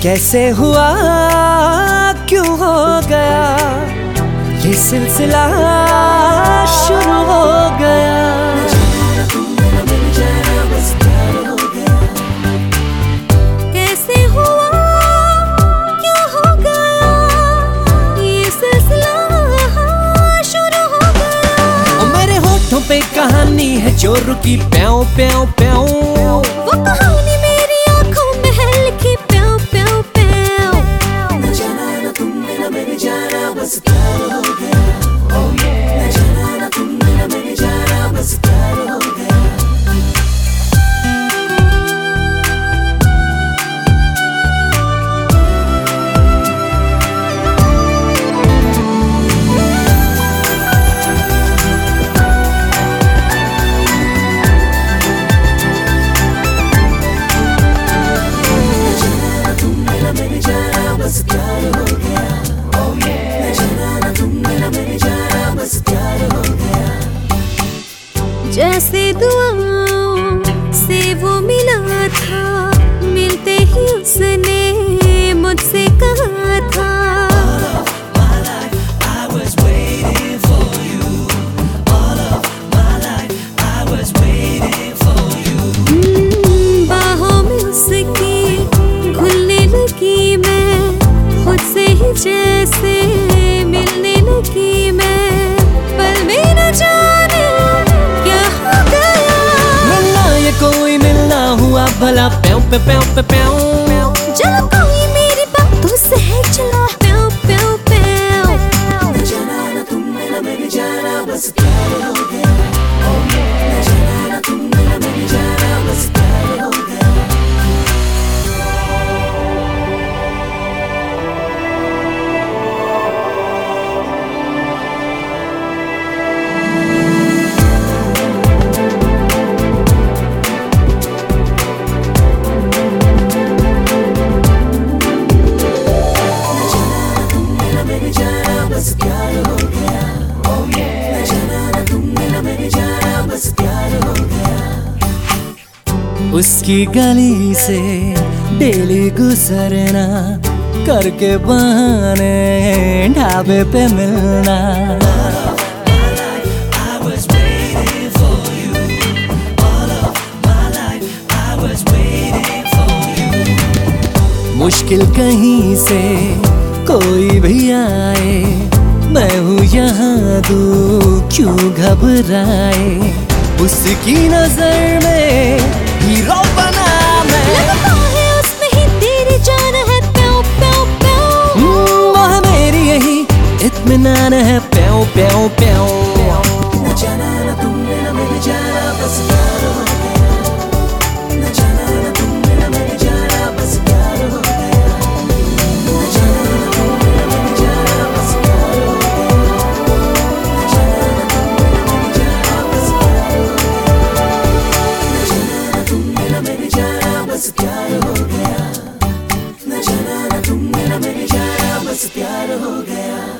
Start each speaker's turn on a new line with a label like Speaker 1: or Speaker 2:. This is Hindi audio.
Speaker 1: कैसे हुआ, क्यों हो गया, ये सिलसिला शुरू हो गया।
Speaker 2: कैसे हुआ, क्यों हो गया, ये सिलसिला शुरू हो गया।
Speaker 1: मेरे होठों पे कहानी है जो रुकी प्याऊ प्याऊ प्याऊ,
Speaker 2: वो कहानी मेरी आंखों में है लिखी प्याऊ प्याऊ प्याऊ।
Speaker 3: न जाना न तुमने न मैंने जाना बस प्यार हो गया। Oh yeah। न जाना न तुमने न मैंने जाना बस प्यार हो गया।
Speaker 2: जैसे दुआओं से वो मिला था, मिलते ही उसने मुझसे कहा था बाहों में उसकी घुलने लगी मैं, खुद से ही जैसे मिलने लगी मैं, पल में न जाने क्या हो गया।
Speaker 1: मिलना ये कोई मिलना हुआ भला प्याऊ पे प्याऊ पे प्याऊ।
Speaker 2: चलो कोई मेरी बातों से है चला प्याऊ प्याऊ प्याऊ।
Speaker 3: न जाना न तुमने न मैंने जाना बस प्यार हो गया। Oh yeah। न जाना न तुमने न मैंने जाना बस प्यार हो गया।
Speaker 1: उसकी गली से डेली गुजरना, करके बहाने ढाबे पे मिलना। मुश्किल कहीं से कोई भी आए, मैं हूँ यहाँ दूँ क्यों घबराए। उसकी नजर में हीरो बना मैं,
Speaker 2: लगता है उसमें ही तेरी जान है प्याऊ प्याऊ प्याऊ।
Speaker 1: वह मेरी यही इत्मीनान है प्याऊ प्याऊ प्याऊ।
Speaker 3: न जाना न तुमने न मैंने जाना बस प्यार हो गया। न जाना न तुमने न मैंने जाना बस प्यार हो गया। न जाना न तुमने न मैंने जाना बस प्यार हो गया। न जाना न तुमने न मैंने जाना बस प्यार हो गया। न जाना न तुमने न मैंने जाना बस प्यार हो गया।